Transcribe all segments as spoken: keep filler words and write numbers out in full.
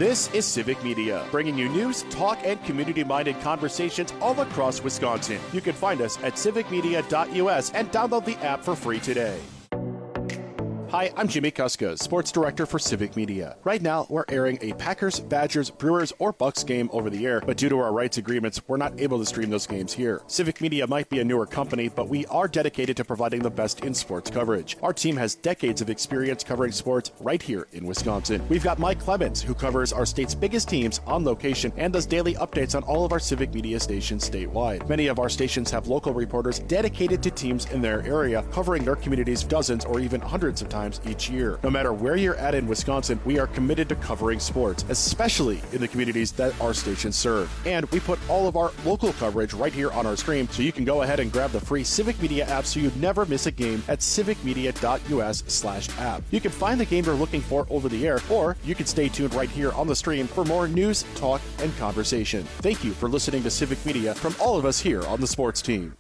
This is Civic Media, bringing you news, talk, and community-minded conversations all across Wisconsin. You can find us at civic media dot U S and download the app for free today. Hi, I'm Jimmy Kuska, Sports Director for Civic Media. Right now, we're airing a Packers, Badgers, Brewers, or Bucks game over the air, but due to our rights agreements, we're not able to stream those games here. Civic Media might be a newer company, but we are dedicated to providing the best in sports coverage. Our team has decades of experience covering sports right here in Wisconsin. We've got Mike Clemens, who covers our state's biggest teams on location and does daily updates on all of our Civic Media stations statewide. Many of our stations have local reporters dedicated to teams in their area, covering their communities dozens or even hundreds of times each year. No matter where you're at in Wisconsin, we are committed to covering sports, especially in the communities that our stations serve. And we put all of our local coverage right here on our screen, so you can go ahead and grab the free Civic Media app so you never miss a game at civic media dot U S slash app. You can find the game you're looking for over the air, or you can stay tuned right here on the stream for more news, talk, and conversation. Thank you for listening to Civic Media from all of us here on the sports team.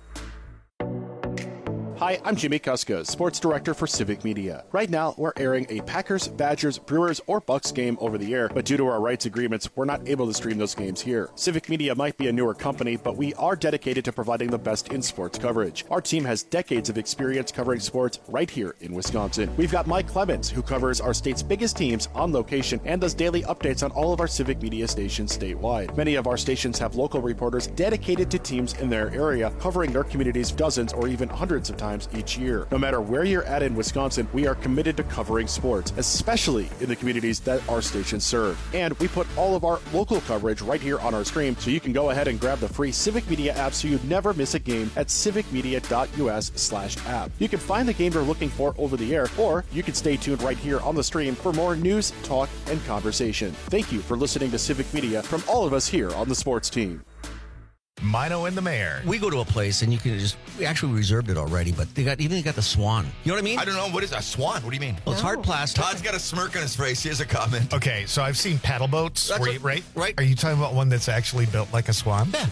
Hi, I'm Jimmy Kuska, Sports Director for Civic Media. Right now, we're airing a Packers, Badgers, Brewers, or Bucks game over the air, but due to our rights agreements, we're not able to stream those games here. Civic Media might be a newer company, but we are dedicated to providing the best in sports coverage. Our team has decades of experience covering sports right here in Wisconsin. We've got Mike Clemens, who covers our state's biggest teams on location and does daily updates on all of our Civic Media stations statewide. Many of our stations have local reporters dedicated to teams in their area, covering their communities dozens or even hundreds of times each year. No matter where you're at in Wisconsin, we are committed to covering sports, especially in the communities that our stations serve. And we put all of our local coverage right here on our screen, so you can go ahead and grab the free Civic Media app so you never miss a game at civic media dot U S slash app. You can find the game you're looking for over the air, or you can stay tuned right here on the stream for more news, talk, and conversation. Thank you for listening to Civic Media from all of us here on the sports team. Mino and the Mayor. We go to a place and you can just, we actually reserved it already, but they got, even they got the Swan. You know what I mean? I don't know. What is a swan? What do you mean? Well, it's hard plastic. Todd's got a smirk on his face. Here's a comment. Okay, so I've seen paddle boats, That's where what- you, right? right. Are you talking about one that's actually built like a swan? Yeah.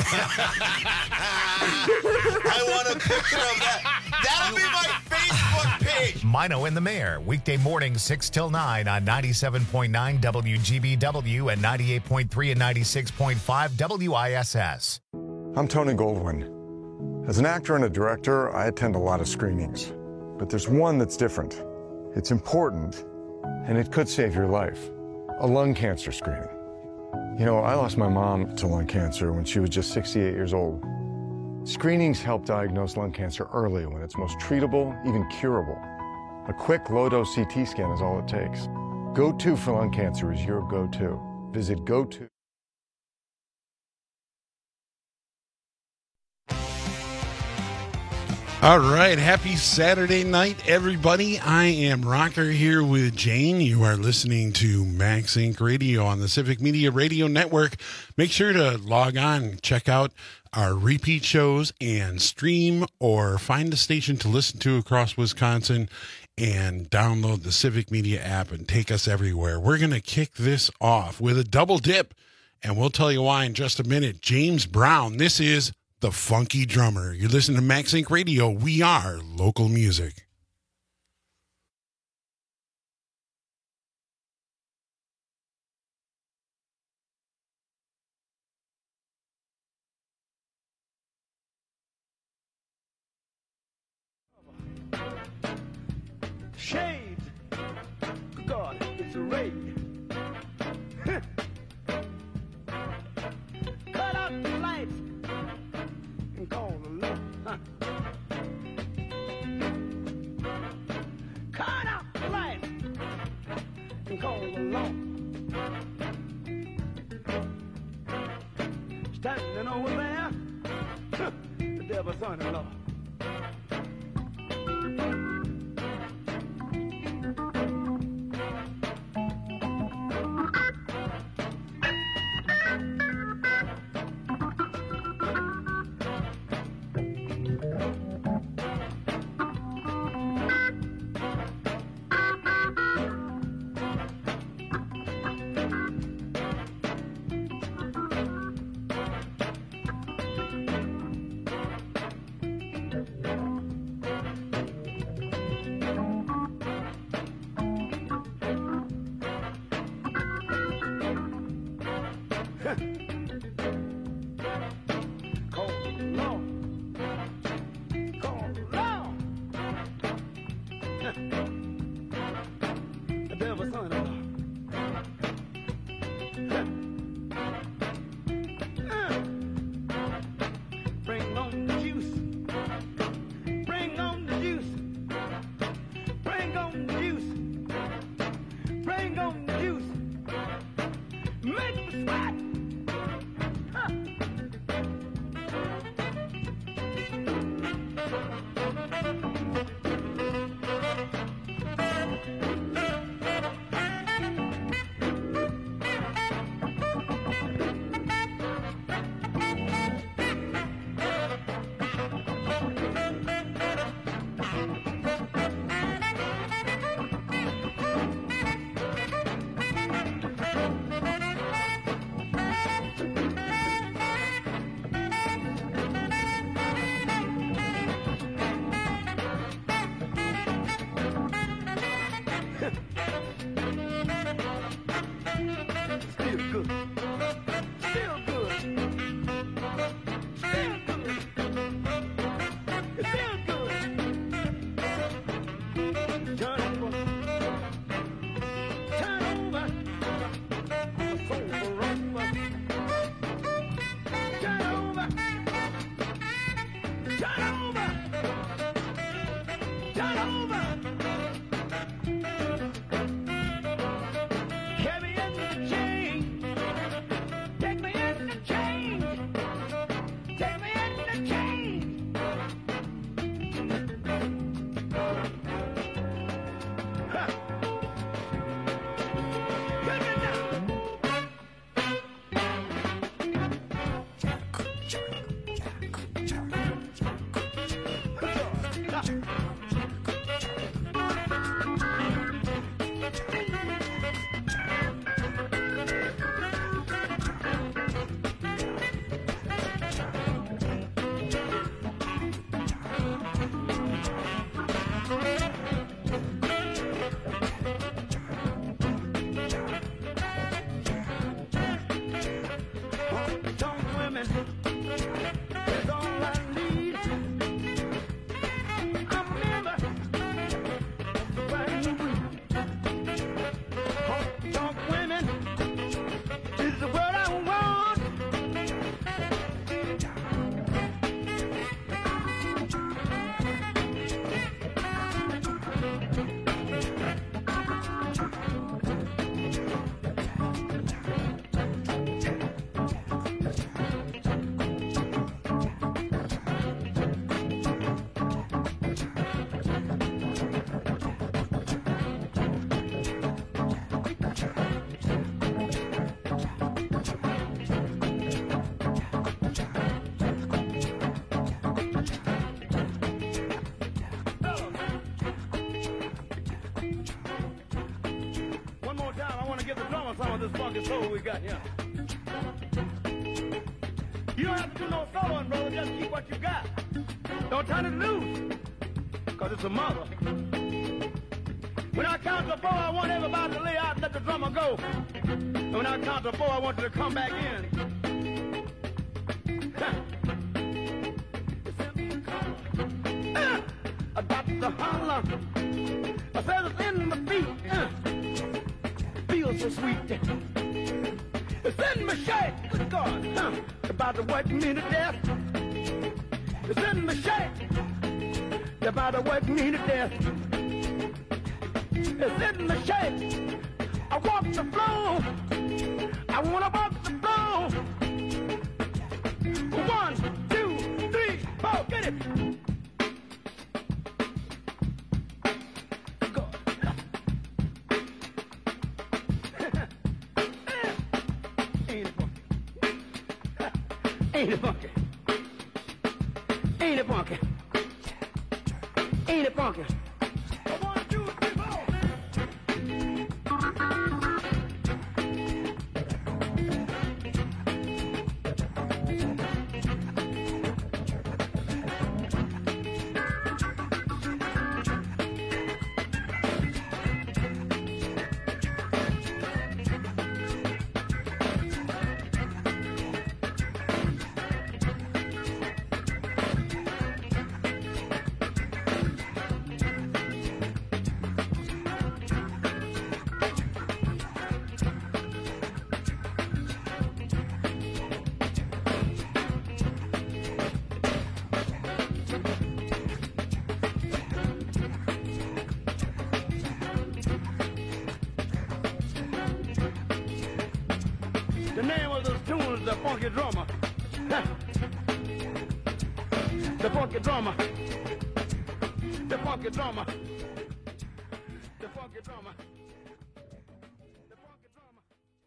I want a picture of that. That'll be my Facebook page. Mino and the Mayor, weekday mornings six till nine on ninety-seven point nine W G B W and ninety-eight point three and ninety-six point five W I S S. I'm Tony Goldwyn. As an actor and a director, I attend a lot of screenings. But there's one that's different. It's important, and it could save your life. A lung cancer screening. You know, I lost my mom to lung cancer when she was just sixty-eight years old. Screenings help diagnose lung cancer early when it's most treatable, even curable. A quick low-dose C T scan is all it takes. Go to for lung cancer is your go-to. Visit go to. All right, happy Saturday night, everybody. I am Rocker here with Jane. You are listening to Max Inc Radio on the Civic Media Radio Network. Make sure to log on, check out our repeat shows, and stream or find a station to listen to across Wisconsin and download the Civic Media app and take us everywhere. We're going to kick this off with a double dip, and we'll tell you why in just a minute. James Brown, this is The Funky Drummer. You're listening to Max Inc Radio. We are local music. Shades, God, it's a raid. Cut out the lights and call the law. Huh. Cut out the lights and call the law. Standing over there, huh, the devil's son-in-law. This funky soul we got here. You don't have to do no soloing, brother. Just keep what you got. Don't turn it loose, because it's a mother. When I count to four, I want everybody to lay out and let the drummer go. And when I count to four, I want you to come back in. uh, I got the holler. I said it's in my feet. Uh. Feels so sweet. It's in my shape. Good God. Huh. About to work me to death. It's in my shape. They're about to work me to death. It's in my shape. I walk the floor. I want to walk the floor. One, two, three, four. Get it. Ain't it funky? Ain't it funky? Ain't it funky? One, two, three, four. The name of this tune is The Funky Drummer. The funky drummer. The funky drummer. The funky drummer. The funky drummer.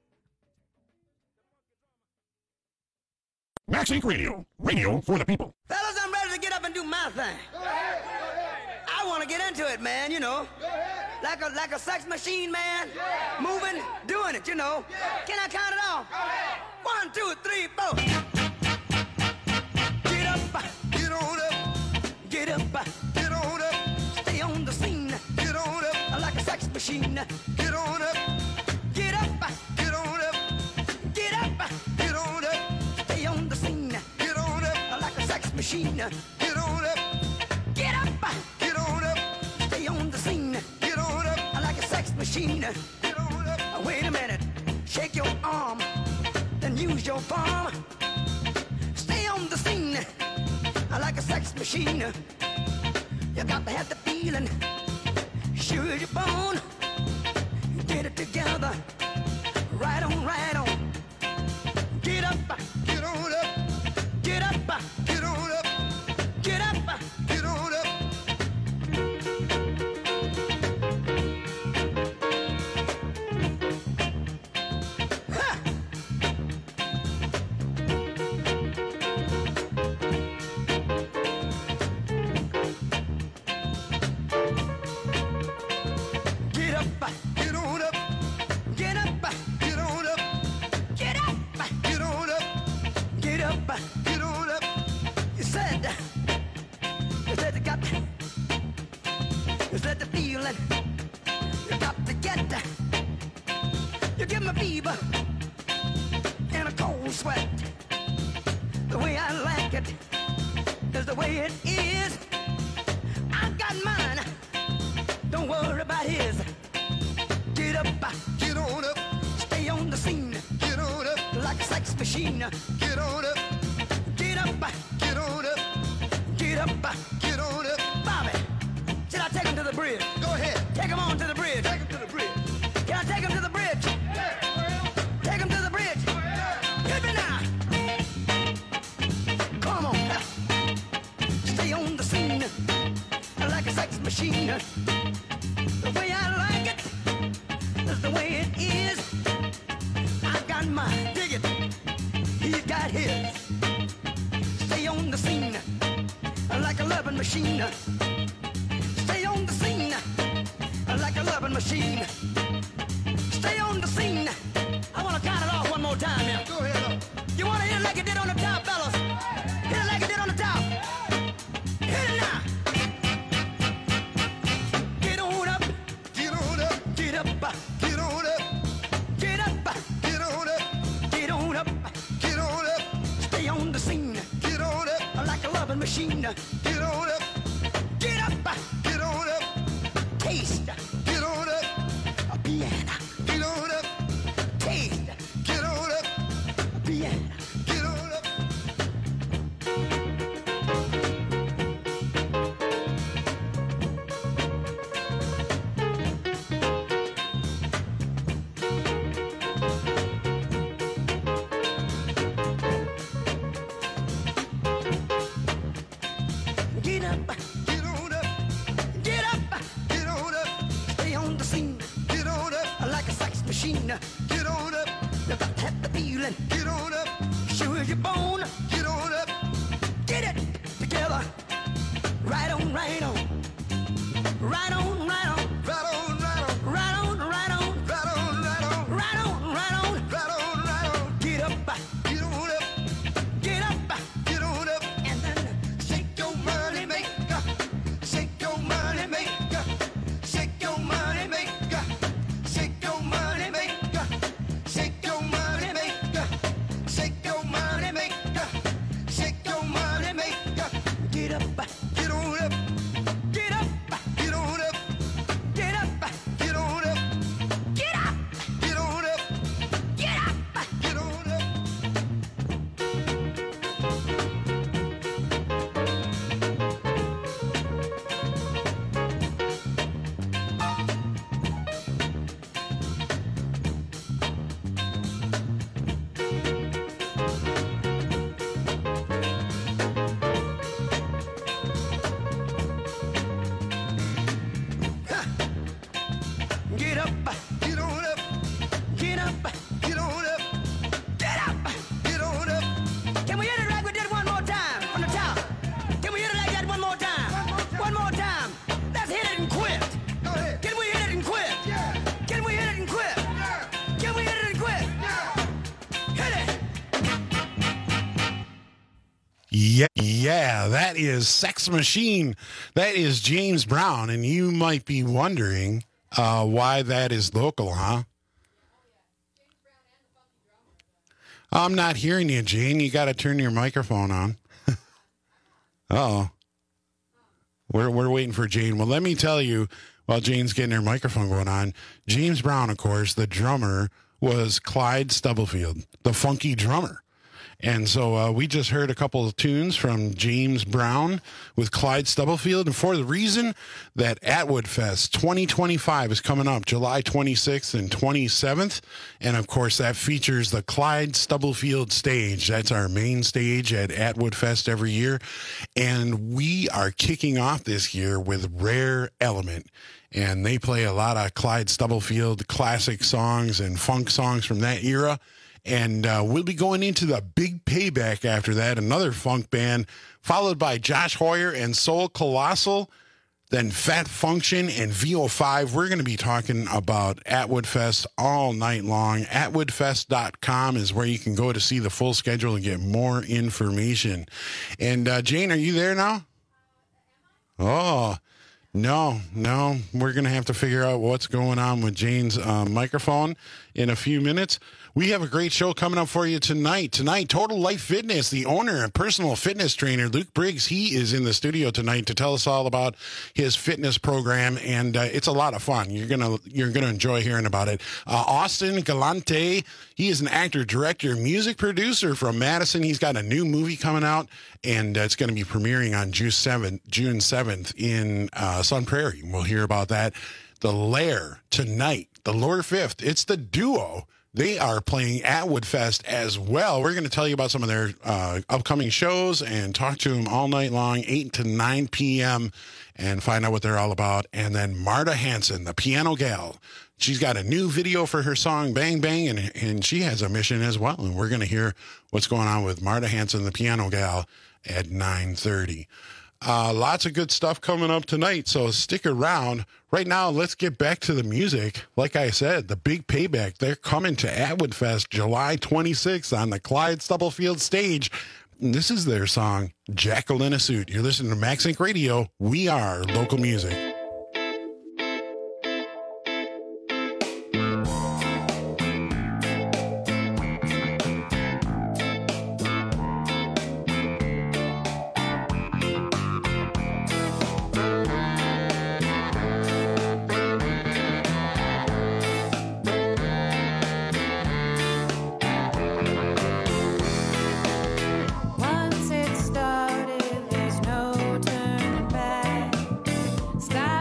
Max Inc Radio. Radio for the people. Fellas, I'm ready to get up and do my thing. I want to get into it, man, you know. Like a like a sex machine, man. Moving, doing it, you know. Can I count it off? One, two, three, four. Get up, get on up. Get up, get on up. Stay on the scene. Get on up. Like a sex machine. Get on up. Get up, get on up. Get up, get on up. Stay on the scene. Get on up. Like a sex machine. Get on up. Get up, get on up. Stay on the scene. Get on up. Like a sex machine. Get on up. Wait a minute. Shake your arm. Then use your palm. Stay on the scene. Like a sex machine. You got to have the feeling. Sure as your bone. Get it together. Right on, right on. Get up, get on up. Get up, get on up. Get up, get on up. Ha! Get up, get on up. Get up, get on up. Get up, get on up. Get up, get on up. You said, you said you got, you said the feeling. You got to get, you give me fever and a cold sweat. The way I like it is the way it is. I got mine. Don't worry about his. Get up, get on up. Stay on the scene. Get on up. Like a sex machine. Get on up. Get up, get on up. Get up, get on up. Bobby, should I take him to the bridge? Go ahead. Take him on to the bridge. Take him to the bridge. Can I take him to the bridge? Yeah. Take him to the bridge. Yeah. Hit me now. Come on. Stay on the scene. Like a sex machine. The way I like it is the way it is. I got mine, dig it. He's got his. Stay on the scene like a loving machine. Stay on the scene like a loving machine. Stay on the scene. I want to count it off one more time here. Go ahead. You want to hit it like it did on the top, fellas? Hit it like it did on the top. Hit it now. Get on up. Get on up. Get up. Get on up. Get up. Get on up. Get on up. Get on up. Stay on the scene. Get on up. Like a loving machine. Get on up. Get up. Get on up. Taste. Get on up. A piano. Get on up. Taste. Get on up. A piano. Get on up. Get up, get on up, get up, get on up. Stay on the scene, get on up. Like a sex machine, get on up. You got to have the feeling, get on up. Sure as your bone, get on up. Get it together, right on, right on, right on, right on, right on, right on, right on, right on, right on, right on, right on, right on, right on, right on. Get up, get on up, get up, get on up, and then shake your money maker, shake your money maker, shake your money maker, shake your money maker, shake your money maker, shake your money maker, shake your money maker. Get up, get on up, get up, get on up. yeah, that is Sex Machine. That is James Brown, and you might be wondering uh, why that is local, huh? I'm not hearing you, Jane. You got to turn your microphone on. Uh-oh. We're, we're waiting for Jane. Well, let me tell you, while Jane's getting her microphone going on, James Brown, of course, the drummer, was Clyde Stubblefield, the funky drummer. And so uh, we just heard a couple of tunes from James Brown with Clyde Stubblefield. And for the reason that Atwood Fest twenty twenty-five is coming up July twenty-sixth and twenty-seventh. And, of course, that features the Clyde Stubblefield stage. That's our main stage at Atwood Fest every year. And we are kicking off this year with Rare Element. And they play a lot of Clyde Stubblefield classic songs and funk songs from that era. And uh, we'll be going into the Big Payback after that, another funk band, followed by Josh Hoyer and Soul Colossal, then Fat Function and V O five. We're going to be talking about Atwood Fest all night long. atwood fest dot com is where you can go to see the full schedule and get more information. And uh, Jane, are you there now? Oh, no, no. We're going to have to figure out what's going on with Jane's uh, microphone in a few minutes. We have a great show coming up for you tonight. Tonight, Total Life Fitness, the owner and personal fitness trainer, Luke Briggs, he is in the studio tonight to tell us all about his fitness program, and uh, it's a lot of fun. You're gonna you're gonna enjoy hearing about it. Uh, Austin Galante, he is an actor, director, music producer from Madison. He's got a new movie coming out, and uh, it's going to be premiering on June seventh, June seventh in uh, Sun Prairie. We'll hear about that. The Lair tonight, the Lower Fifth. It's the duo. They are playing Atwood Fest as well. We're going to tell you about some of their uh, upcoming shows and talk to them all night long, eight to nine p.m., and find out what they're all about. And then Marta Hanson, the piano gal, she's got a new video for her song Bang Bang, and, and she has a mission as well. And we're going to hear what's going on with Marta Hanson, the piano gal, at nine thirty. Uh, lots of good stuff coming up tonight, so stick around. Right now, let's get back to the music. Like I said, the Big Payback, they're coming to Atwood Fest July twenty-sixth on the Clyde Stubblefield stage. And this is their song, Jackal in a Suit. You're listening to Max Inc Radio. We are local music. Once it started, there's no turning back. Stop.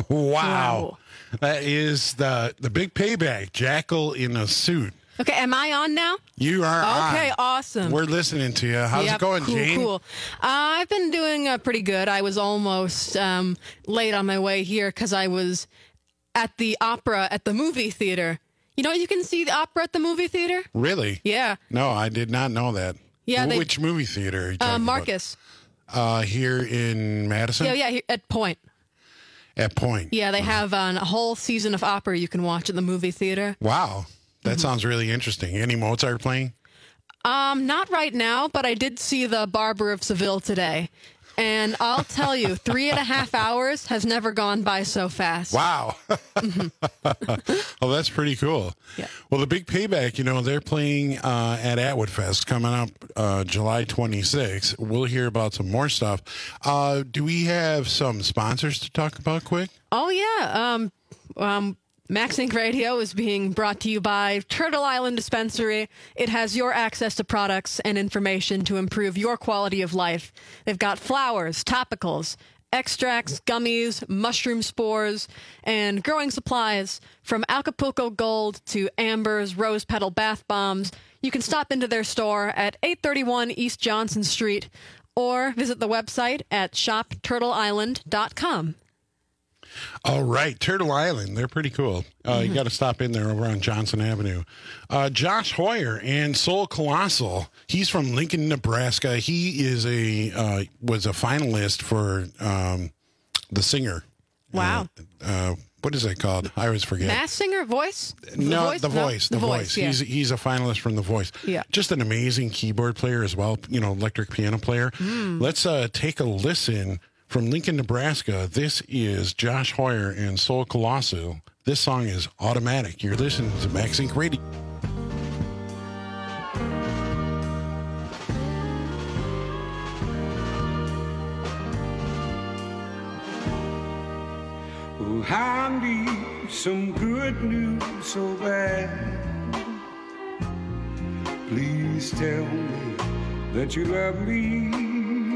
wow. Wow. That is the the big payback. Jackal in a suit. Okay, am I on now? You are Okay, on. awesome. We're listening to you. How's Yep, it going, cool, Jane? Cool. Uh, I've been doing uh, pretty good. I was almost um, late on my way here because I was at the opera at the movie theater. You know, you can see the opera at the movie theater. Really? Yeah. No, I did not know that. Yeah, they- Which movie theater are you Uh, talking Marcus. about? Uh, here in Madison? Yeah, yeah, here at Point. At Point. Yeah, they have uh, a whole season of opera you can watch at the movie theater. Wow. That Mm-hmm. sounds really interesting. Any Mozart playing? Um, not right now, but I did see the Barber of Seville today. And I'll tell you, three and a half hours has never gone by so fast. Wow. Oh, that's pretty cool. Yeah. Well, the big payback, you know, they're playing uh, at Atwood Fest coming up uh, July twenty-sixth. We'll hear about some more stuff. Uh, do we have some sponsors to talk about quick? Oh, yeah. Um, um, Max Inc Radio is being brought to you by Turtle Island Dispensary. It has your access to products and information to improve your quality of life. They've got flowers, topicals, extracts, gummies, mushroom spores, and growing supplies from Acapulco Gold to Amber's Rose Petal Bath Bombs. You can stop into their store at eight thirty-one East Johnson Street or visit the website at shop turtle island dot com. All right, Turtle Island. They're pretty cool. Uh, Mm-hmm. You got to stop in there over on Johnson Avenue. Uh, Josh Hoyer and Soul Colossal. He's from Lincoln, Nebraska. He is a uh, was a finalist for um, The Singer. Wow. Uh, uh, what is that called? I always forget. Mass singer voice? No, The Voice. The, The Voice. Voice, yeah. He's he's a finalist from The Voice. Yeah. Just an amazing keyboard player as well. You know, electric piano player. Mm. Let's uh, take a listen. From Lincoln, Nebraska, this is Josh Hoyer and Soul Colossal. This song is Automatic. You're listening to Max Inc Radio. Oh, I need some good news so bad. Please tell me that you love me.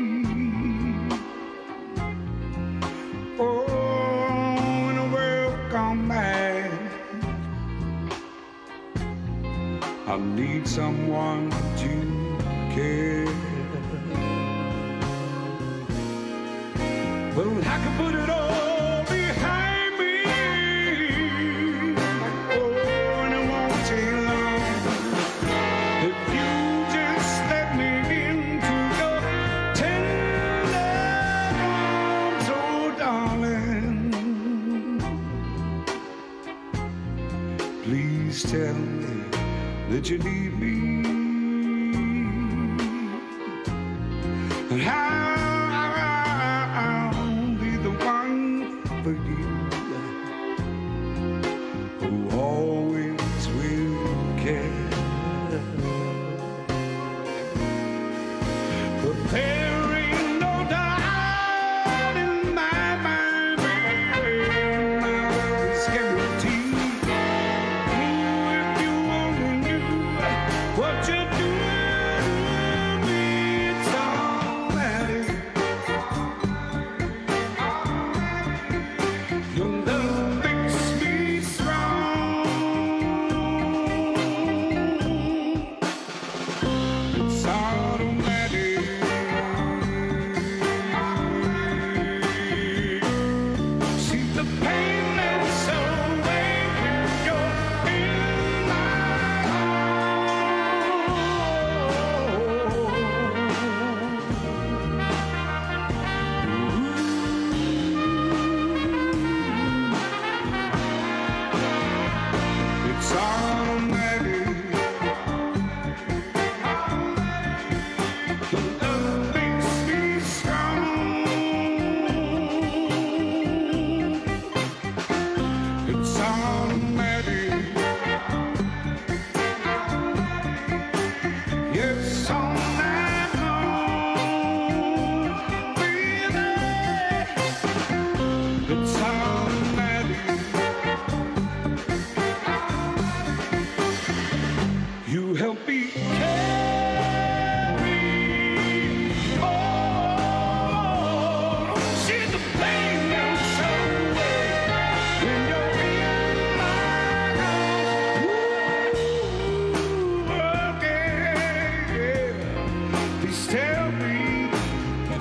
Oh, in a world gone mad, I need someone to care. Well, I can put it all behind me. Oh, and it won't take long if you just let me into your tender arms, oh darling. Please tell me that you need me. And how who always will care. But there ain't no doubt in my mind, baby, my love is guaranteed. Oh, if you only knew what you're doing to me, it's automatic. Your love makes me strong. It's automatic.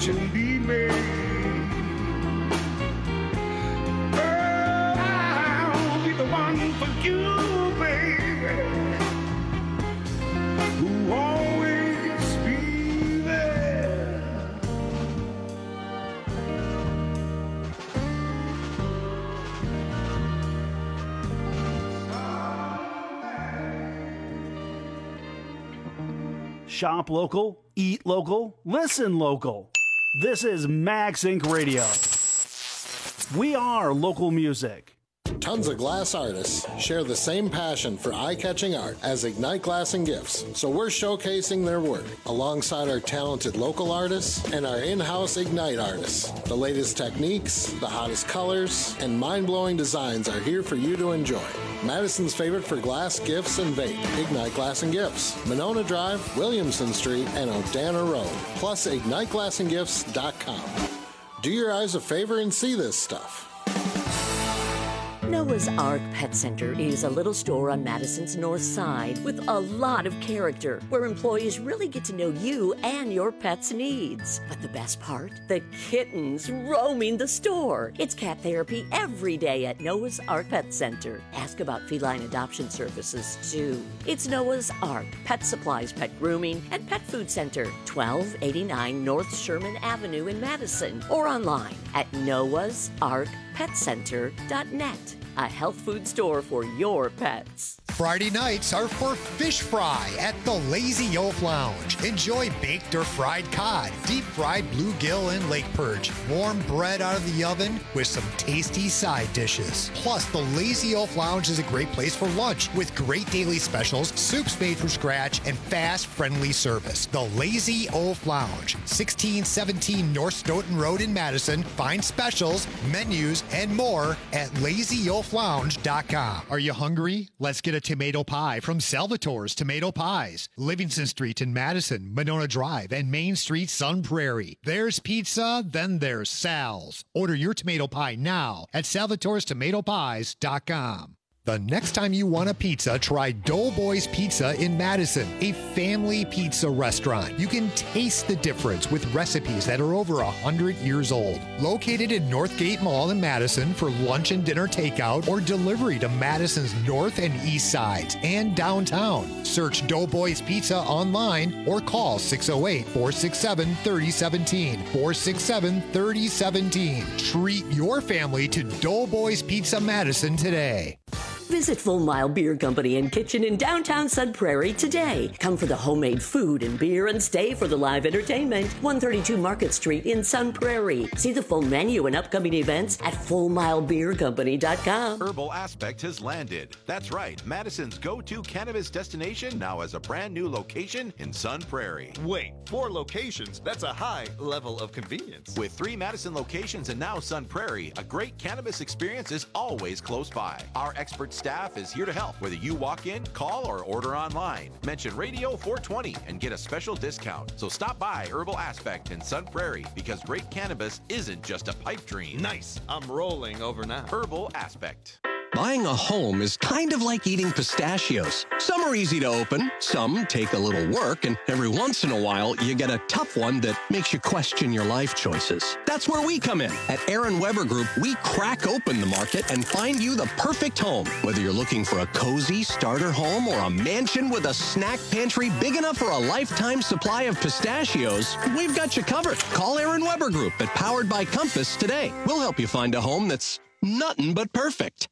fortune be made. Oh, I'll be the one for you, baby, who always be there. Shop local, eat local, listen local. This is Max Incorporated. Radio. We are local music. Tons of glass artists share the same passion for eye-catching art as Ignite Glass and Gifts, so we're showcasing their work alongside our talented local artists and our in-house Ignite artists. The latest techniques, the hottest colors, and mind-blowing designs are here for you to enjoy. Madison's favorite for glass, gifts, and vape, Ignite Glass and Gifts. Monona Drive, Williamson Street, and O'Dana Road, plus ignite glass and gifts dot com. Do your eyes a favor and see this stuff. Noah's Ark Pet Center is a little store on Madison's north side with a lot of character, where employees really get to know you and your pet's needs. But the best part? The kittens roaming the store. It's cat therapy every day at Noah's Ark Pet Center. Ask about feline adoption services, too. It's Noah's Ark Pet Supplies, Pet Grooming, and Pet Food Center, twelve eighty-nine North Sherman Avenue in Madison, or online at noahs ark pet center dot net. A health food store for your pets. Friday nights are for fish fry at the Lazy Oaf Lounge. Enjoy baked or fried cod, deep fried bluegill and lake perch, warm bread out of the oven with some tasty side dishes. Plus, the Lazy Oaf Lounge is a great place for lunch with great daily specials, soups made from scratch, and fast, friendly service. The Lazy Oaf Lounge, sixteen seventeen North Stoughton Road in Madison. Find specials, menus, and more at lazy oaf lounge dot com. Are you hungry? Let's get a tomato pie from Salvatore's Tomato Pies. Livingston Street in Madison, Monona Drive, and Main Street, Sun Prairie. There's pizza, then there's Sal's. Order your tomato pie now at salvatores tomato pies dot com. The next time you want a pizza, try Doughboys Pizza in Madison, a family pizza restaurant. You can taste the difference with recipes that are over one hundred years old. Located in Northgate Mall in Madison for lunch and dinner takeout or delivery to Madison's north and east sides and downtown. Search Doughboys Pizza online or call six oh eight, four six seven, three oh one seven, four six seven, three oh one seven. Treat your family to Doughboys Pizza Madison today. Visit Full Mile Beer Company and Kitchen in downtown Sun Prairie today. Come for the homemade food and beer and stay for the live entertainment. one thirty-two Market Street in Sun Prairie. See the full menu and upcoming events at full mile beer company dot com. Herbal Aspect has landed. That's right. Madison's go-to cannabis destination now has a brand new location in Sun Prairie. Wait, four locations? That's a high level of convenience. With three Madison locations and now Sun Prairie, a great cannabis experience is always close by. Our expert staff is here to help, whether you walk in, call, or order online. Mention Radio four twenty and get a special discount. So stop by Herbal Aspect in Sun Prairie, because great cannabis isn't just a pipe dream. Nice. I'm rolling over now. Herbal Aspect. Buying a home is kind of like eating pistachios. Some are easy to open, some take a little work, and every once in a while, you get a tough one that makes you question your life choices. That's where we come in. At Aaron Weber Group, we crack open the market and find you the perfect home. Whether you're looking for a cozy starter home or a mansion with a snack pantry big enough for a lifetime supply of pistachios, we've got you covered. Call Aaron Weber Group at Powered by Compass today. We'll help you find a home that's nothing but perfect.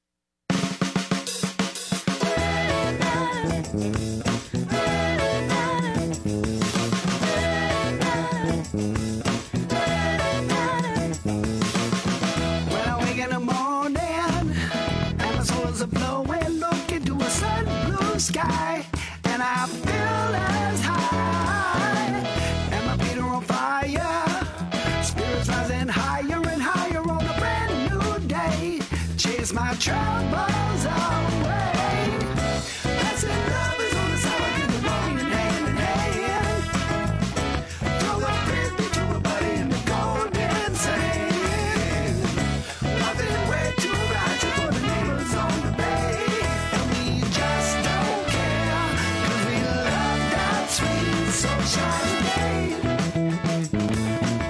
When I wake in the morning and the swirls are blowing, look into a sun blue sky, and I feel as high, and my feet are on fire, spirits rising higher and higher on a brand new day, chase my troubles away. That's it, love is on the side of the road, hand in hand. Throw the frisbee to a buddy in the golden sand. Nothing way too ratchet for the neighbors on the bay. And we just don't care, 'cause we love that sweet sunshine day.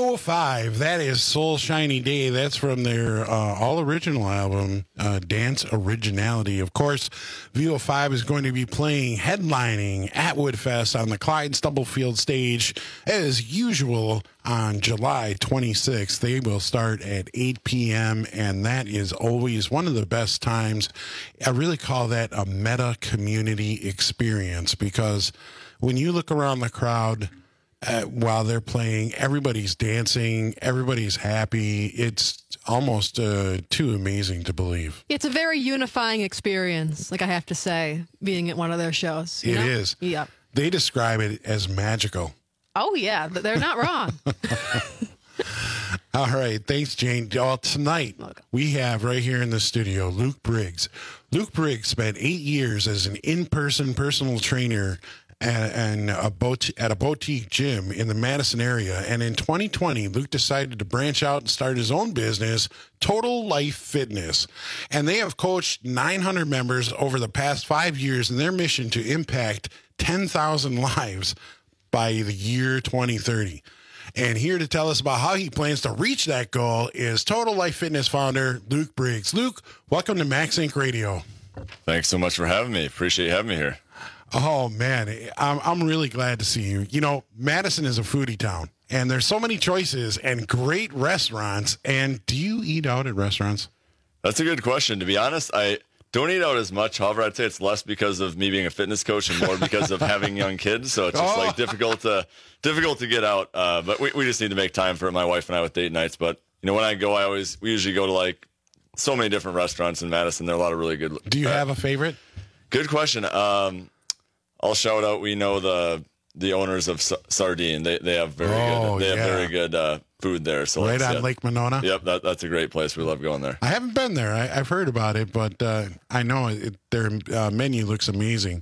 V O five, that is Soul Shiny Day. That's from their uh, all-original album, uh, Dance Originality. Of course, V O five is going to be playing, headlining at Woodfest on the Clyde Stubblefield stage as usual on July twenty-sixth. They will start at eight p.m., and that is always one of the best times. I really call that a meta community experience, because when you look around the crowd, Uh, while they're playing, everybody's dancing, everybody's happy. It's almost uh, too amazing to believe. It's a very unifying experience, like I have to say, being at one of their shows. you It know? is. Yeah. They describe it as magical. Oh, yeah. th- They're not wrong. All right. Thanks, Jane. Well, tonight we have right here in the studio Luke Briggs. Luke Briggs spent eight years as an in-person personal trainer and, and a boutique, at a boutique gym in the Madison area. And in twenty twenty, Luke decided to branch out and start his own business, Total Life Fitness. And they have coached nine hundred members over the past five years in their mission to impact ten thousand lives by the year twenty thirty. And here to tell us about how he plans to reach that goal is Total Life Fitness founder Luke Briggs. Luke, welcome to Max Inc Radio. Thanks so much for having me. Appreciate you having me here. Oh, man, I'm, I'm really glad to see you. You know, Madison is a foodie town, and there's so many choices and great restaurants. And do you eat out at restaurants? That's a good question. To be honest, I don't eat out as much. However, I'd say it's less because of me being a fitness coach and more because of having young kids. So it's just Oh. like difficult to difficult to get out. Uh, but we, we just need to make time for it, my wife and I, with date nights. But, you know, when I go, I always, we usually go to like so many different restaurants in Madison. There are a lot of really good. Do you uh, have a favorite? Good question. Um, I'll shout out. We know the the owners of S- Sardine. They they have very Oh, good. They yeah. have very good uh, food there. So Right let's- on yeah. Lake Monona? Yep, that, that's a great place. We love going there. I haven't been there. I, I've heard about it, but uh, I know it, their uh, menu looks amazing.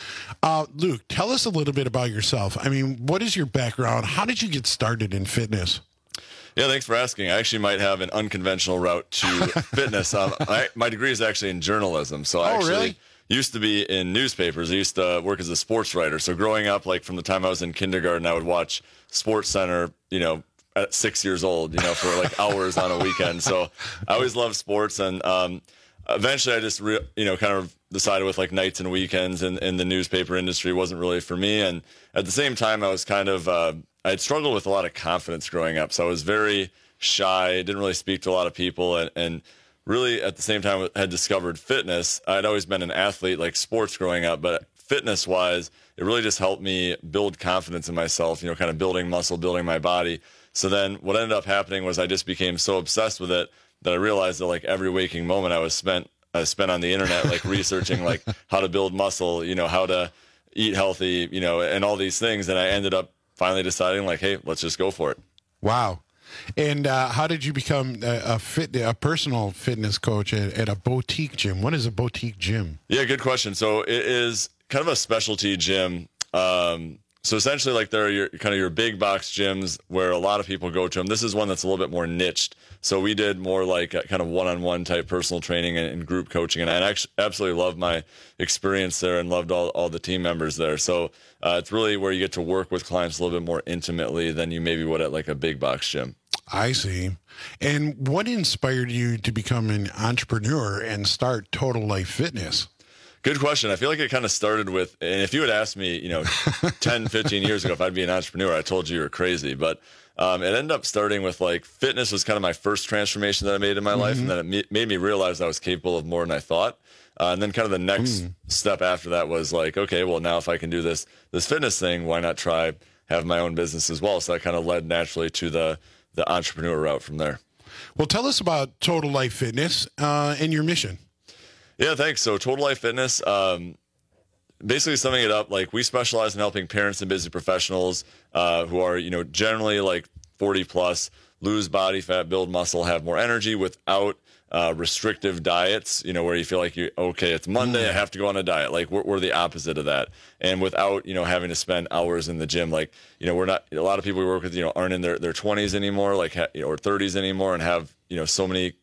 Uh, Luke, tell us a little bit about yourself. I mean, what is your background? How did you get started in fitness? Yeah, thanks for asking. I actually might have an unconventional route to fitness. Um, I, my degree is actually in journalism, so I Oh, actually really? used to be in newspapers. I used to work as a sports writer. So growing up, like from the time I was in kindergarten, I would watch Sports Center, you know, at six years old, you know, for like hours on a weekend. So I always loved sports, and um, eventually I just, re- you know, kind of decided with like nights and weekends and, and the newspaper industry wasn't really for me. And at the same time, I was kind of, uh, I had struggled with a lot of confidence growing up. So I was very shy, didn't really speak to a lot of people, and, and really at the same time had discovered fitness. I'd always been an athlete, like sports growing up, but fitness wise, it really just helped me build confidence in myself, you know, kind of building muscle, building my body. So then what ended up happening was I just became so obsessed with it that I realized that like every waking moment I was spent, I spent on the internet, like researching like how to build muscle, you know, how to eat healthy, you know, and all these things. And I ended up finally deciding like, hey, let's just go for it. Wow. And uh, how did you become a, a fit, a personal fitness coach at, at a boutique gym? What is a boutique gym? Yeah, good question. So it is kind of a specialty gym. Um, so essentially, like there are your kind of your big box gyms where a lot of people go to them. This is one that's a little bit more niched. So we did more like a kind of one-on-one type personal training and, and group coaching. And I actually absolutely loved my experience there and loved all, all the team members there. So uh, it's really where you get to work with clients a little bit more intimately than you maybe would at like a big box gym. I see. And what inspired you to become an entrepreneur and start Total Life Fitness? Good question. I feel like it kind of started with, and if you had asked me, you know, ten, fifteen years ago if I'd be an entrepreneur, I told you you were crazy. But um, it ended up starting with like fitness was kind of my first transformation that I made in my mm-hmm. life. And then it ma- made me realize I was capable of more than I thought. Uh, and then kind of the next mm. step after that was like, okay, well, now if I can do this, this fitness thing, why not try have my own business as well? So that kind of led naturally to the, the entrepreneur route from there. Well, tell us about Total Life Fitness uh, and your mission. Yeah, thanks. So Total Life Fitness, um, basically summing it up, like we specialize in helping parents and busy professionals uh, who are, you know, generally like forty plus, lose body fat, build muscle, have more energy without uh, restrictive diets, you know, where you feel like you, okay, it's Monday, I have to go on a diet. Like we're, we're the opposite of that. And without, you know, having to spend hours in the gym, like, you know, we're not, a lot of people we work with, you know, aren't in their, their twenties anymore, like, ha, you know, or thirties anymore and have, you know, so many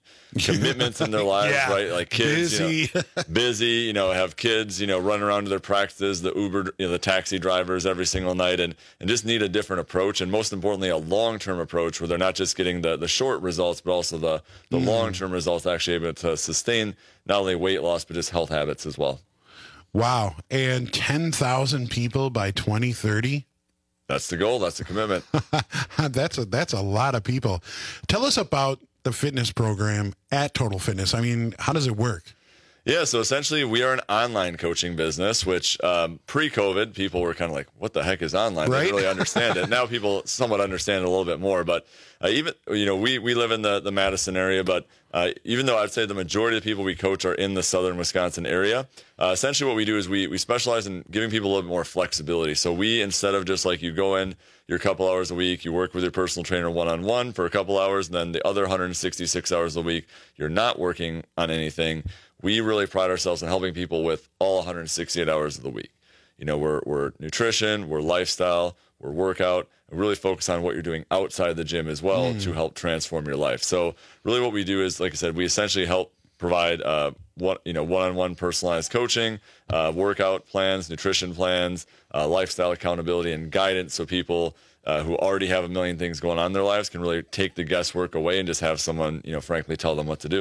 commitments in their lives, Yeah. right? Like kids, Busy. you know, busy, you know, have kids, you know, running around to their practices, the Uber, you know, the taxi drivers every single night, and, and just need a different approach. And most importantly, a long-term approach where they're not just getting the, the short results, but also the, the Mm. long-term results, actually able to sustain not only weight loss, but just health habits as well. Wow. And ten thousand people by twenty thirty? That's the goal. That's the commitment. that's a that's a lot of people. Tell us about the fitness program at Total Fitness. I mean, how does it work? Yeah, so essentially we are an online coaching business, which um, pre-COVID, people were kind of like, what the heck is online? They Right? didn't really understand it. Now people somewhat understand it a little bit more. But uh, even, you know, we, we live in the, the Madison area, but uh, even though I'd say the majority of the people we coach are in the southern Wisconsin area, uh, essentially what we do is we, we specialize in giving people a little bit more flexibility. So we, instead of just like you go in, your couple hours a week, you work with your personal trainer one-on-one for a couple hours, and then the other one hundred sixty-six hours a week, you're not working on anything. We really pride ourselves in helping people with all one hundred sixty-eight hours of the week. You know, we're, we're nutrition, we're lifestyle, we're workout, and really focus on what you're doing outside the gym as well Mm. to help transform your life. So really what we do is, like I said, we essentially help provide uh, one, you know, one-on-one personalized coaching, uh, workout plans, nutrition plans, uh, lifestyle accountability and guidance. So people uh, who already have a million things going on in their lives can really take the guesswork away and just have someone, you know, frankly tell them what to do.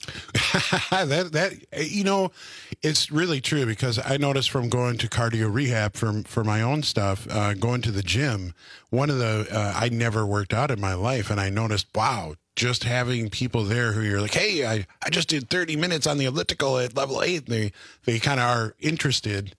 that that you know, it's really true, because I noticed from going to cardio rehab for for my own stuff, uh, going to the gym. One of the uh, I never worked out in my life, and I noticed, wow, just having people there who you're like, hey, I, I just did thirty minutes on the elliptical at level eight. And they they kind of are interested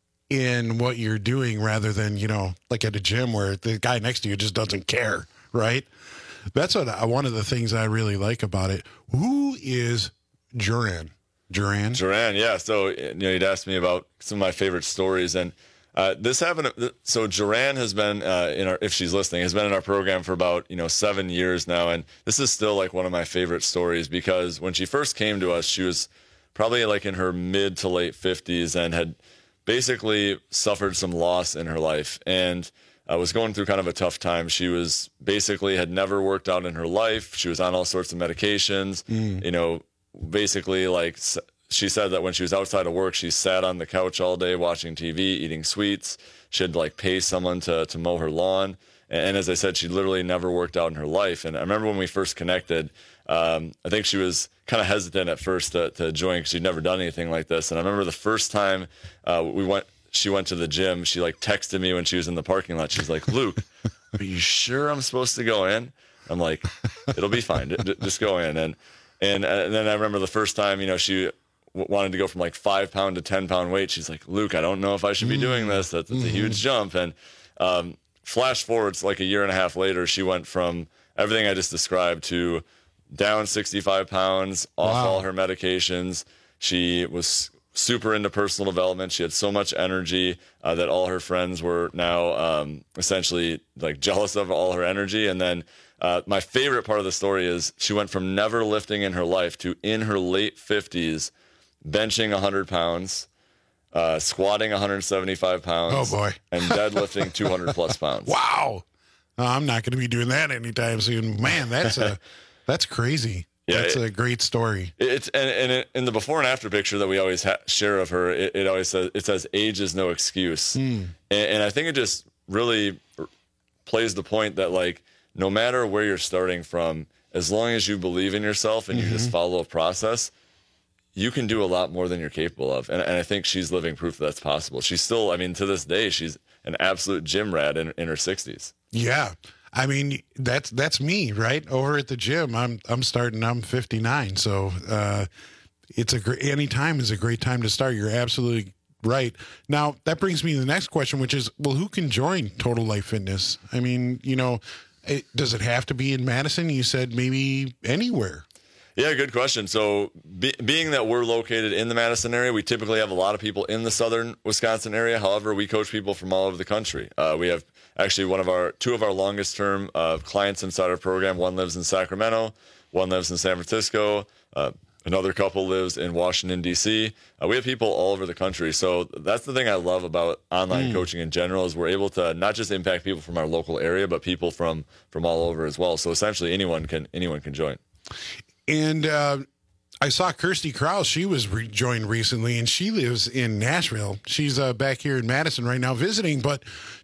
in what you're doing rather than, you know, like at a gym where the guy next to you just doesn't care, right? That's what I, one of the things I really like about it. Who is Duran? Duran? Duran, yeah. So, you know, you'd asked me about some of my favorite stories, and uh, this happened. So, Duran has been uh, in our, if she's listening, has been in our program for about, you know, seven years now, and this is still like one of my favorite stories, because when she first came to us, she was probably like in her mid to late fifties and had basically suffered some loss in her life, and uh, was going through kind of a tough time. She was basically had never worked out in her life. She was on all sorts of medications, Mm. you know, basically like s- she said that when she was outside of work, she sat on the couch all day watching T V, eating sweets. She had to like pay someone to, to mow her lawn. And, and as I said, she literally never worked out in her life. And I remember when we first connected, um, I think she was kind of hesitant at first to, to join because she'd never done anything like this. And I remember the first time uh, we went, she went to the gym, she like texted me when she was in the parking lot. She's like, Luke, are you sure I'm supposed to go in? I'm like, it'll be fine. D- just go in. And, and, and then I remember the first time, you know, she w- wanted to go from like five pound to ten pound weight. She's like, Luke, I don't know if I should be doing this. That's, that's a huge jump. And um, flash forward to like a year and a half later, she went from everything I just described to down sixty-five pounds, off Wow. all her medications. She was super into personal development. She had so much energy uh, that all her friends were now um, essentially like jealous of all her energy. And then uh, my favorite part of the story is she went from never lifting in her life to in her late fifties, benching one hundred pounds, uh, squatting one hundred seventy-five pounds. Oh, boy. And deadlifting two hundred plus pounds. Wow. Uh, I'm not going to be doing that anytime soon. Man, that's a that's crazy. Yeah, that's it- a great story. It's and, and it, in the before and after picture that we always ha- share of her, it, it always says it says age is no excuse, Mm. and, and I think it just really plays the point that like no matter where you're starting from, as long as you believe in yourself and you just follow a process, you can do a lot more than you're capable of. And, and I think she's living proof that that's possible. She's still, I mean, to this day, she's an absolute gym rat in, in her sixties. Yeah. I mean, that's that's me, right? Over at the gym. I'm I'm starting, I'm fifty-nine. So uh it's a great any time is a great time to start. You're absolutely right. Now, that brings me to the next question, which is, well, who can join Total Life Fitness? I mean, you know, it, does it have to be in Madison? You said maybe anywhere. Yeah, good question. So, be, being that we're located in the Madison area, we typically have a lot of people in the southern Wisconsin area. However, we coach people from all over the country. Uh, we have actually one of our two of our longest term uh, clients inside our program. One lives in Sacramento, one lives in San Francisco. Uh, another couple lives in Washington, D C. Uh, we have people all over the country. So that's the thing I love about online Mm. coaching in general is we're able to not just impact people from our local area, but people from from all over as well. So essentially, anyone can anyone can join. And uh, I saw Kirsty Krause. She was re- joined recently, and she lives in Nashville. She's uh, back here in Madison right now visiting, but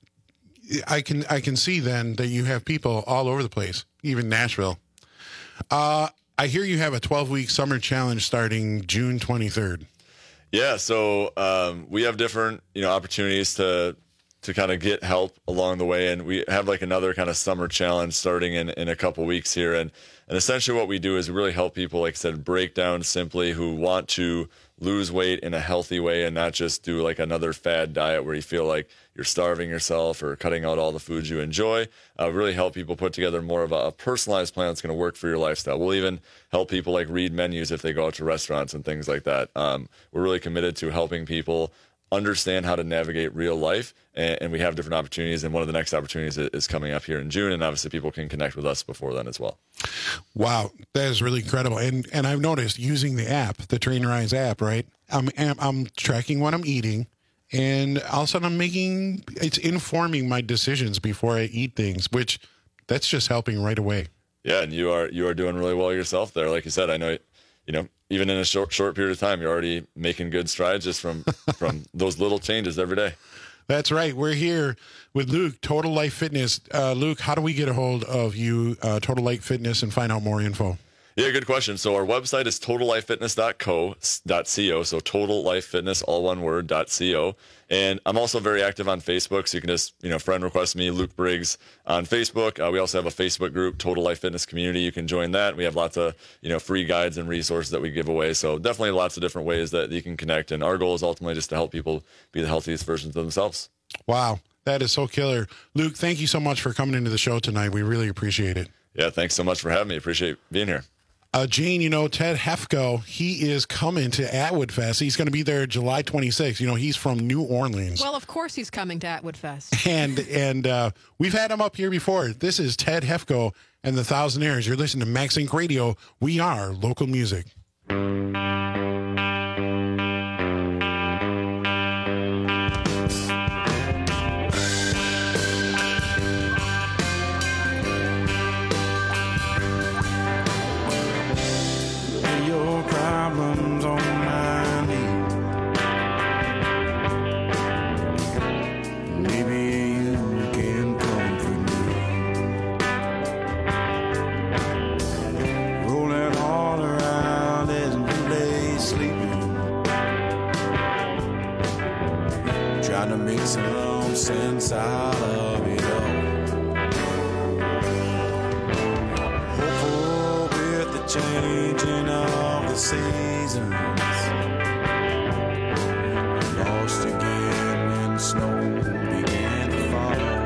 I can I can see then that you have people all over the place, even Nashville. Uh, I hear you have a twelve-week summer challenge starting June twenty-third. Yeah, so um, we have different, you know, opportunities to to kind of get help along the way, and we have like another kind of summer challenge starting in, in a couple weeks here, and and essentially what we do is we really help people, like I said, break down simply who want to lose weight in a healthy way and not just do like another fad diet where you feel like you're starving yourself or cutting out all the foods you enjoy. Uh, really help people put together more of a, a personalized plan that's going to work for your lifestyle. We'll even help people like read menus if they go out to restaurants and things like that. Um, we're really committed to helping people understand how to navigate real life, and, and we have different opportunities, and one of the next opportunities is, is coming up here in June, and obviously people can connect with us before then as well. Wow, that is really incredible. And and I've noticed using the app, the Trainrise app, right? I'm I'm tracking what I'm eating, and all of a sudden I'm making, it's informing my decisions before I eat things, which that's just helping right away. Yeah, and you are you are doing really well yourself there. Like you said, I know, you know, even in a short short period of time, you're already making good strides just from from those little changes every day. That's right. We're here with Luke, Total Life Fitness. Uh, Luke, how do we get a hold of you, uh, Total Life Fitness, and find out more info? Yeah, good question. So our website is total life fitness dot co. So Total Life Fitness, all one word, .co. And I'm also very active on Facebook, so you can just, you know, friend request me, Luke Briggs, on Facebook. Uh, we also have a Facebook group, Total Life Fitness Community. You can join that. We have lots of, you know, free guides and resources that we give away. So definitely lots of different ways that you can connect. And our goal is ultimately just to help people be the healthiest versions of themselves. Wow, that is so killer. Luke, thank you so much for coming into the show tonight. We really appreciate it. Yeah, thanks so much for having me. Appreciate being here. Uh, Jane, you know, Ted Hefko, he is coming to Atwood Fest. He's going to be there July twenty-sixth. You know, he's from New Orleans. Well, of course he's coming to Atwood Fest. And and uh, we've had him up here before. This is Ted Hefko and the Thousandaires. You're listening to Max Inc Radio. We are local music. Your problems on my knee. Maybe you can comfort me. Rolling all around as you lay sleeping, trying to make some sense out of it all. Hopeful with the changing of the seasons, lost again when snow began to fall.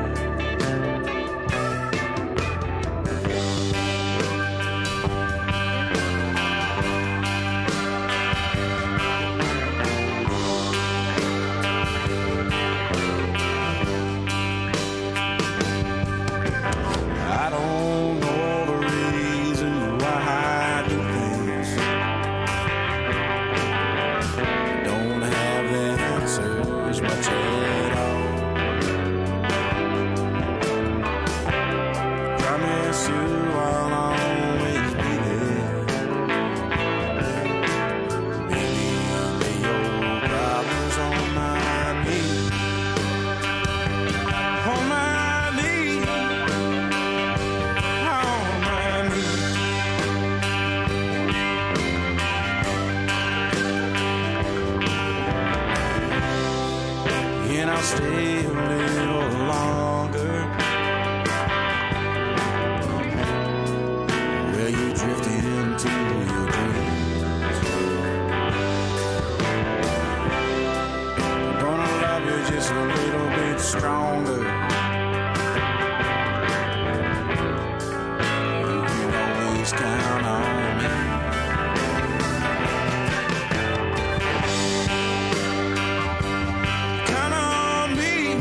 I don't know the reason why I do things. Don't have the answers much at all. Promise you I'll always be there. Baby, lay your problems on my knee. On my knee. On my knee. And I'll stay a little longer. Where you drift into your dreams. I'm gonna love you just a little bit stronger. You can always count on me. Count on me.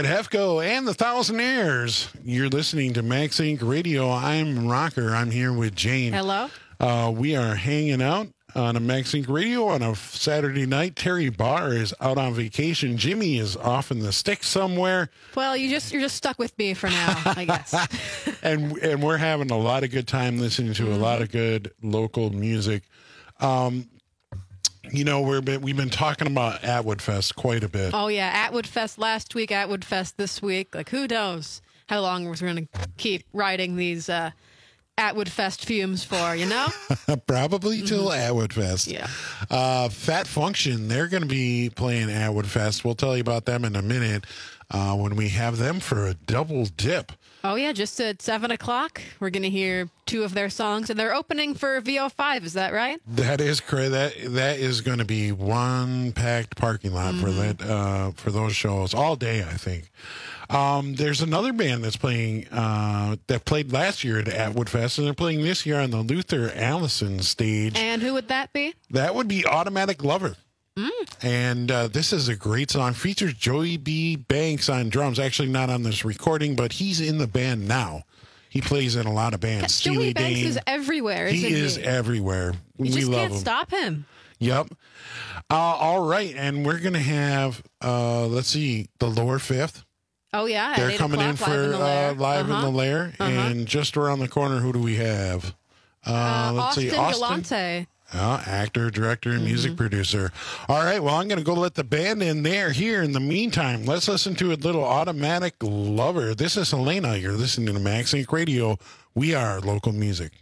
Brad Hefko and the Thousandaires. You're listening to Max Inc Radio. I'm Rocker. I'm here with Jane. Hello. Uh, we are hanging out on a Max Inc Radio on a Saturday night. Terry Barr is out on vacation. Jimmy is off in the sticks somewhere. Well, you just you're just stuck with me for now, I guess. and and we're having a lot of good time listening to mm-hmm. a lot of good local music. Um, you know, we're been, we've been talking about Atwood Fest quite a bit. Oh yeah, Atwood Fest last week, Atwood Fest this week. Like, who knows how long we're going to keep riding these uh, Atwood Fest fumes for, you know? Probably till mm-hmm. Atwood Fest. Yeah. Uh, Fat Function, they're going to be playing Atwood Fest. We'll tell you about them in a minute uh, when we have them for a double dip. Oh, yeah, just at seven o'clock, we're going to hear two of their songs, and they're opening for V O five, is that right? That is correct. That, that is going to be one packed parking lot mm-hmm. for that uh, for those shows all day, I think. Um, there's another band that's playing, uh, that played last year at Atwood Fest, and they're playing this year on the Luther Allison stage. And who would that be? That would be Automatic Lover. Mm. And uh, this is a great song. Features Joey B. Banks on drums. Actually, not on this recording, but he's in the band now. He plays in a lot of bands. Joey Steely Banks Dane. is everywhere, isn't he? he? is everywhere. You we just love can't him. stop him. Yep. Uh, all right, and we're going to have, uh, let's see, the Lower Fifth. Oh, yeah. They're coming in for live in the lair. Uh, live uh-huh. in the lair. Uh-huh. And just around the corner, who do we have? Uh, Uh, let's Austin see, Austin Galante. Uh, actor, director, and music Mm-hmm. producer. All right, well, I'm going to go let the band in there here. In the meantime, let's listen to a little Automatic Lover. This is Helena. You're listening to Max Inc Radio. We are local music.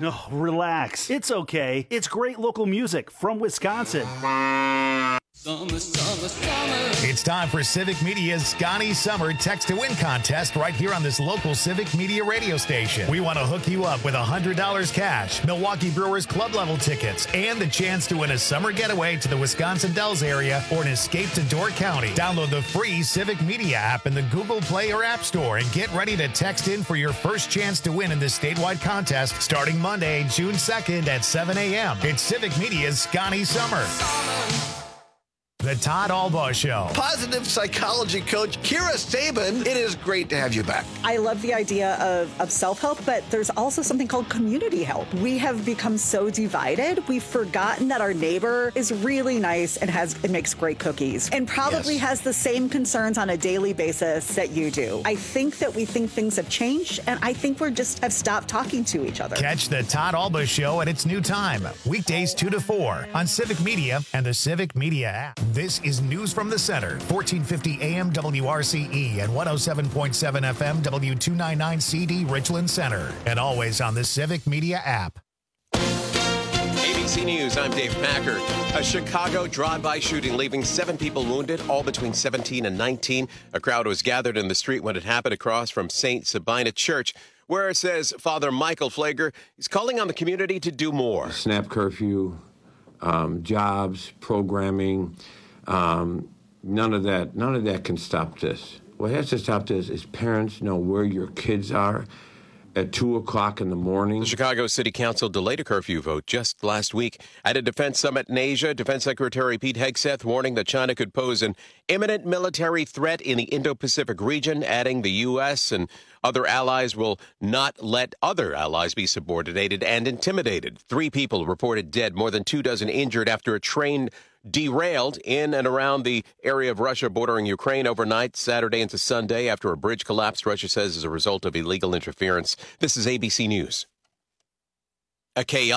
Oh, relax. It's okay. It's great local music from Wisconsin. Summer, summer, summer. It's time for Civic Media's Scotty Summer Text to Win contest right here on this local Civic Media radio station. We want to hook you up with one hundred dollars cash, Milwaukee Brewers club level tickets, and the chance to win a summer getaway to the Wisconsin Dells area or an escape to Door County. Download the free Civic Media app in the Google Play or App Store and get ready to text in for your first chance to win in this statewide contest starting Monday, June second at seven a.m. It's Civic Media's Scotty Summer. The Todd Albaugh Show. Positive psychology coach Kira Sabin, it is great to have you back. I love the idea of, of self-help, but there's also something called community help. We have become so divided, we've forgotten that our neighbor is really nice and has and makes great cookies and probably Yes. has the same concerns on a daily basis that you do. I think that we think things have changed, and I think we're just have stopped talking to each other. Catch the Todd Albaugh Show at its new time, weekdays two to four on Civic Media and the Civic Media app. This is News from the Center, fourteen fifty A M W R C E and one oh seven point seven F M W two ninety-nine C D Richland Center, and always on the Civic Media app. A B C News, I'm Dave Packer. A Chicago drive-by shooting leaving seven people wounded, all between seventeen and nineteen. A crowd was gathered in the street when it happened across from Saint Sabina Church, where it says Father Michael Flager is calling on the community to do more. Snap curfew, um, jobs, programming, um, none of that, none of that can stop this. What has to stop this is parents know where your kids are at two o'clock in the morning. The Chicago City Council delayed a curfew vote just last week. At a defense summit in Asia, Defense Secretary Pete Hegseth warning that China could pose an imminent military threat in the Indo-Pacific region, adding the U S and other allies will not let other allies be subordinated and intimidated. Three people reported dead, more than two dozen injured after a train derailed in and around the area of Russia bordering Ukraine overnight, Saturday into Sunday, after a bridge collapsed, Russia says, as a result of illegal interference. This is A B C News. A chaotic